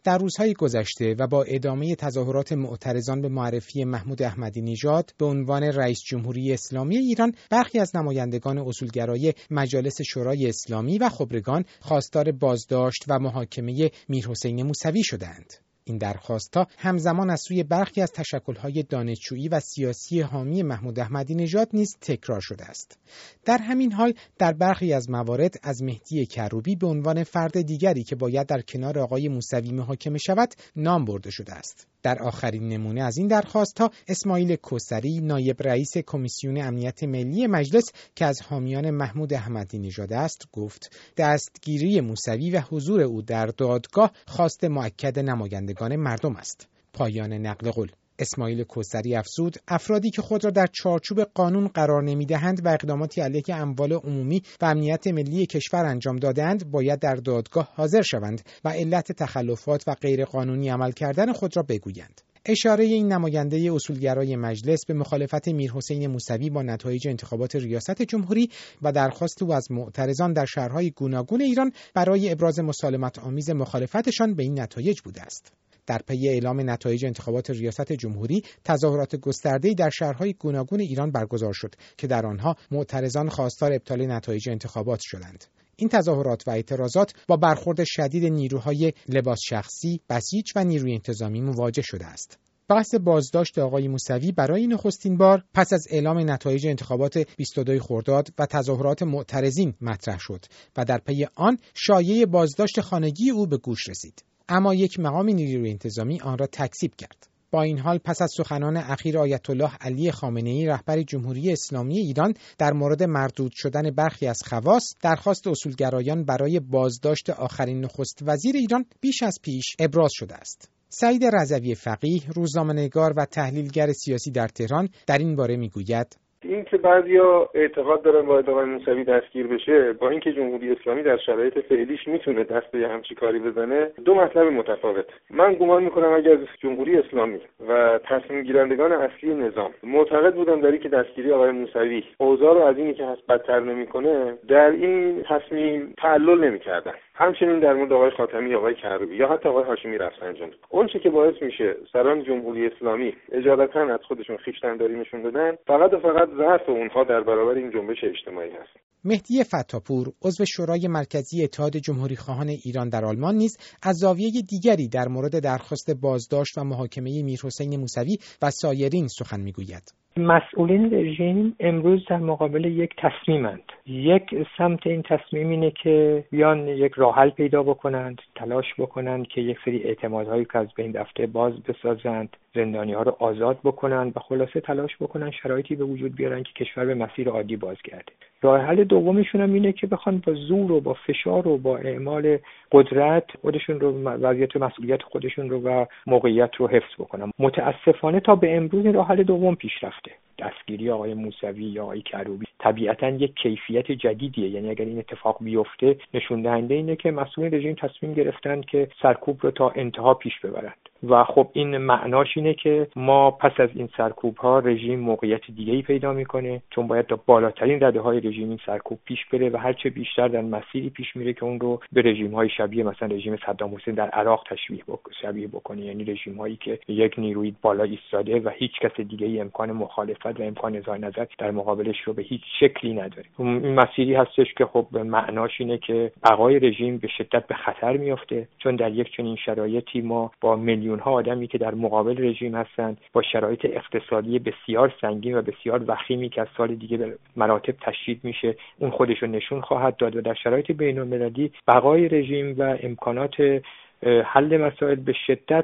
در روزهای گذشته و با ادامه تظاهرات معترضان به معرفی محمود احمدی نژاد به عنوان رئیس جمهوری اسلامی ایران، برخی از نمایندگان اصولگرای مجالس شورای اسلامی و خبرگان خواستار بازداشت و محاکمه میرحسین موسوی شدند. این درخواست‌ها همزمان از سوی برخی از تشکل‌های دانشجویی و سیاسی حامی محمود احمدی نژاد نیز تکرار شده است. در همین حال در برخی از موارد از مهدی کروبی به عنوان فرد دیگری که باید در کنار آقای موسوی محاکمه شود نام برده شده است. در آخرین نمونه از این درخواست‌ها اسماعیل کوثری، نایب رئیس کمیسیون امنیت ملی مجلس که از حامیان محمود احمدی نژاد است، گفت دستگیری موسوی و حضور او در دادگاه خواست مؤکد نمایندگان مردم است. پایان نقل قول. اسماعیل کوثری افزود افرادی که خود را در چارچوب قانون قرار نمی‌دهند و اقداماتی علیه اموال عمومی و امنیت ملی کشور انجام دادند باید در دادگاه حاضر شوند و علت تخلفات و غیرقانونی عمل کردن خود را بگویند. اشاره این نماینده اصولگرای مجلس به مخالفت میرحسین موسوی با نتایج انتخابات ریاست جمهوری و درخواست او از معترضان در شهرهای گوناگون ایران برای ابراز مسالمت آمیز مخالفتشان به این نتایج بوده است. در پی اعلام نتایج انتخابات ریاست جمهوری، تظاهرات گسترده‌ای در شهرهای گوناگون ایران برگزار شد که در آنها معترضان خواستار ابطال نتایج انتخابات شدند. این تظاهرات و اعتراضات با برخورد شدید نیروهای لباس شخصی، بسیج و نیروی انتظامی مواجه شده است. بحث بازداشت آقای موسوی برای نخستین بار پس از اعلام نتایج انتخابات 22 خرداد و تظاهرات معترضین مطرح شد و در پی آن شایعه بازداشت خانگی او به گوش رسید. اما یک مقام نیروی انتظامی آن را تکذیب کرد. با این حال پس از سخنان اخیر آیت الله علی خامنه‌ای رهبر جمهوری اسلامی ایران در مورد مردود شدن برخی از خواص، درخواست اصولگرایان برای بازداشت آخرین نخست وزیر ایران بیش از پیش ابراز شده است. سعید رضوی فقیه، روزنامه‌نگار و تحلیلگر سیاسی در تهران در این باره میگوید: این که بعضیا اعتقاد دارن باید آقای موسوی دستگیر بشه با اینکه جمهوری اسلامی در شرایط فعلیش میتونه دست به همچی کاری بزنه، دو مطلب متفاوت. من گمان میکنم اگر جمهوری اسلامی و تصمیم گیرندگان اصلی نظام معتقد بودن در اینکه دستگیری آقای موسوی اوضاع رو از اینی که هست بدتر نمیکنه، در این تصمیم تعلل نمیکردن. همچنین در مورد آقای خاتمی، آقای کروبی یا حتی آقای هاشمی رفسنجانی، اون چه که باعث میشه سران جمهوری اسلامی اجالتا از خودشون خویشتنداری نشون بدن، فقط و فقط ضعف اونها در برابر این جنبش اجتماعی هست. مهدی فتاپور، عضو شورای مرکزی اتحاد جمهوری‌خواهان ایران در آلمان نیز از زاویه دیگری در مورد درخواست بازداشت و محاکمه میرحسین موسوی و سایرین سخن میگوید. مسئولین رژیم امروز در مقابل یک تصمیمند. یک سمت این تصمیم اینه که بیان یک راه حل پیدا بکنند، تلاش بکنند که یک سری اعتمادهایی که از بین رفته باز بسازند، زندانی‌ها رو آزاد بکنند و خلاصه تلاش بکنند شرایطی به وجود بیارن که کشور به مسیر عادی بازگرده. راه حل دومشون هم اینه که بخوان با زور و با فشار و با اعمال قدرت خودشون رو، وضعیت مسئولیت خودشون رو و موقعیت رو حفظ بکنن. متاسفانه تا به امروز راه حل دوم پیش رفته. دستگیری آقای موسوی یا آقای کروبی طبیعتاً یک کیفیت جدیدیه، یعنی اگر این اتفاق بیفته نشون دهنده اینه که مسئولین رژیم تصمیم گرفتن که سرکوب رو تا انتها پیش ببرند و خب این معناش اینه که ما پس از این سرکوب ها رژیم موقعیت دیگه‌ای پیدا میکنه، چون باید تا بالاترین رده‌های رژیم این سرکوب پیش بره و هرچه بیشتر در مسیری پیش میره که اون رو به رژیم‌های شبیه مثلا رژیم صدام حسین در عراق شبیه بکنه، یعنی رژیم‌هایی که یک نیروی بالا ایستاده و هیچ کس دیگه‌ای امکان مخالفت و امکان اظهار نظر در مقابلش رو به هیچ شکلی نداره. این مسیری هستش که خب معناش اینه که بقای رژیم به شدت به خطر میفته، چون در یک چنین شرایطی ما با میلیون‌ها آدمی که در مقابل رژیم هستند، با شرایط اقتصادی بسیار سنگین و بسیار وخیمی که از سال دیگه به مراتب تشدید میشه، اون خودش رو نشون خواهد داد و در شرایط بین‌المللی بقای رژیم و امکانات حل مسائل به شدت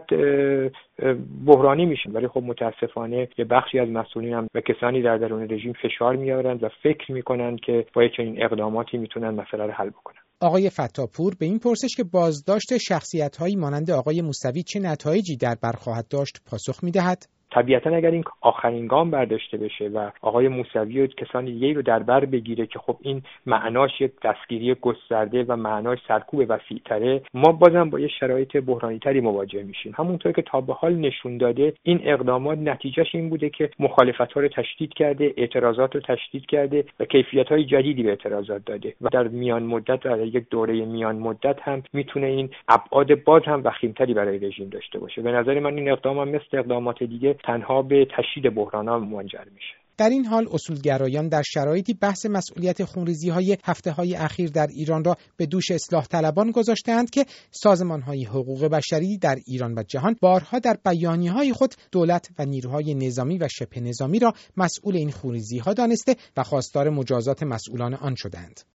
بحرانی میشن. ولی خب متاسفانه یه بخشی از مسئولین هم و کسانی در درون رژیم فشار میارند و فکر میکنند که با چنین اقداماتی میتونن مسئله رو حل بکنن. آقای فتاپور به این پرسش که بازداشت شخصیت‌هایی مانند آقای موسوی چه نتایجی در بر خواهد داشت پاسخ می‌دهد. طبیعتا اگر این آخرین گام برداشته بشه و آقای موسوی و کسان دیگه رو در بر بگیره که خب این معناش یک دستگیری گسترده و معناش سرکوب وسیع‌تره، ما بازم با یه شرایط بحرانی‌تری مواجه میشیم. همونطور که تا به حال نشون داده این اقدامات نتیجهش این بوده که مخالفت‌ها رو تشدید کرده، اعتراضات رو تشدید کرده و کیفیت‌های جدیدی به اعتراضات داده و در میان مدت، در یک دوره میان مدت هم میتونه این ابعاد باز هم وخیم‌تری برای رژیم داشته باشه. به نظر من این اقدام هم مثل اقدامات دیگه تنها به تشدید بحران‌ها منجر میشه. در این حال اصولگرایان در شرایطی بحث مسئولیت خونریزی‌های هفته‌های اخیر در ایران را به دوش اصلاح طلبان گذاشته‌اند که سازمان‌های حقوق بشری در ایران و جهان بارها در بیانیه‌های خود دولت و نیروهای نظامی و شبه نظامی را مسئول این خونریزی‌ها دانسته و خواستار مجازات مسئولان آن شدند.